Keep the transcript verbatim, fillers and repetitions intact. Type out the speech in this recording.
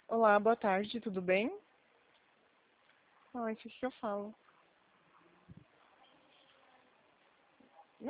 Olá, boa tarde, tudo bem? Ah, isso que eu falo.